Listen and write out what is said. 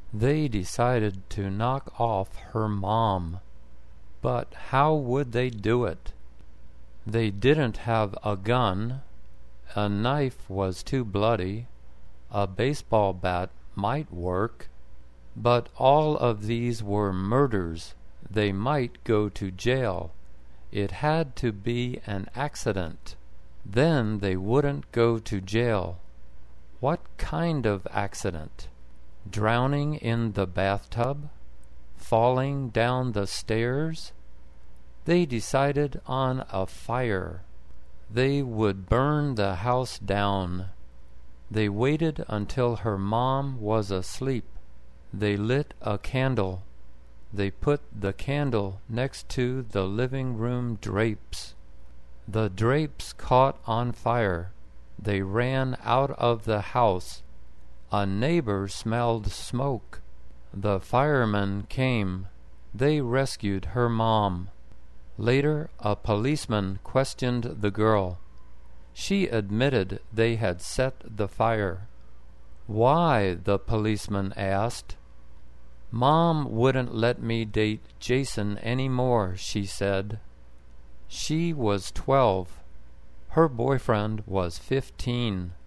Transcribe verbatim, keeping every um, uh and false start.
They decided to knock off her mom. But how would they do it? They didn't have a gun. A knife was too bloody. A baseball bat might work. But all of these were murders. They might go to jail. It had to be an accident. Then they wouldn't go to jail. What kind of accident? Drowning in the bathtub? Falling down the stairs? They decided on a fire. They would burn the house down. They waited until her mom was asleep. They lit a candle. They put the candle next to the living room drapes. The drapes caught on fire. They ran out of the house. A neighbor smelled smoke. The firemen came. They rescued her mom. Later, a policeman questioned the girl. She admitted they had set the fire. Why? The policeman asked. Mom wouldn't let me date Jason anymore, she said. She was twelve. Her boyfriend was fifteen.